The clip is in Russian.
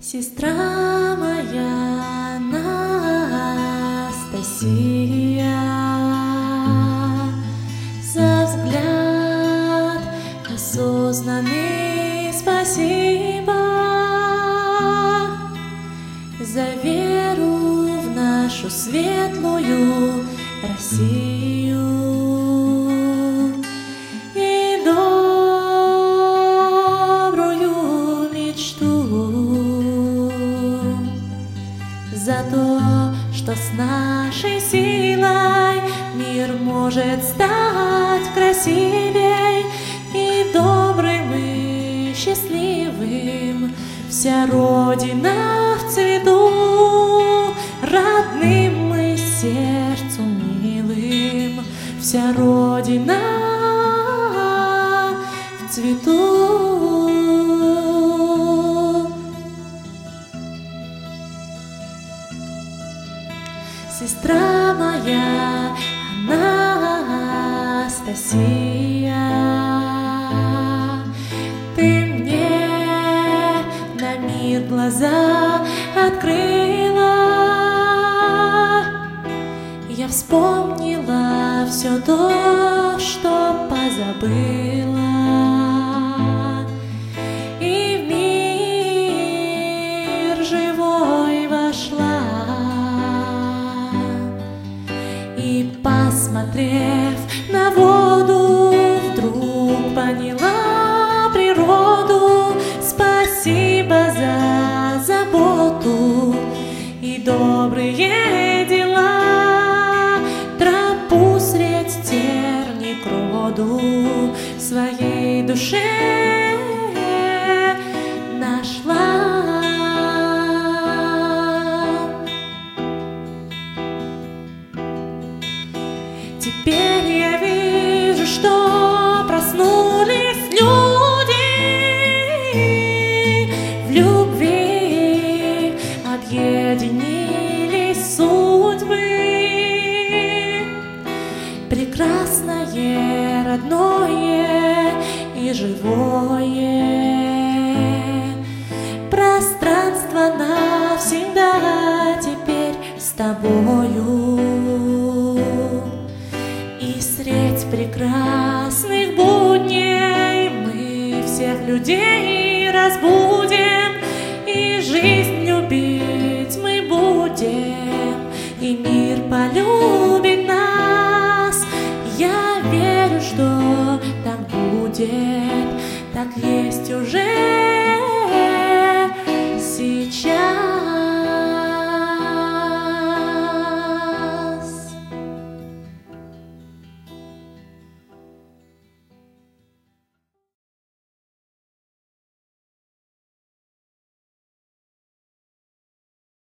Сестра моя Анастасия, за взгляд осознанный спасибо, за веру в нашу светлую Россию и добрую мечту, за то, что с нашей силой мир может стать красивей и добрым и счастливым. Вся Родина в цвету, родным и сердцу милым. Вся Родина в цвету. Сестра моя Анастасия, ты мне на мир глаза открыла. Я вспомнила все то, что позабыла, и в мир живой вошла. И, посмотрев на воду, вдруг поняла природу. Спасибо за заботу и добрые дела. Тропу средь терни к роду своей душе нашла. Теперь я вижу, что проснулись люди в любви, объединились судьбы. Прекрасное, родное и живое пространство навсегда теперь с тобою. И средь прекрасных будней мы всех людей разбудим, и жизнь любить мы будем, и мир полюбит нас. Я верю, что так будет, так есть уже.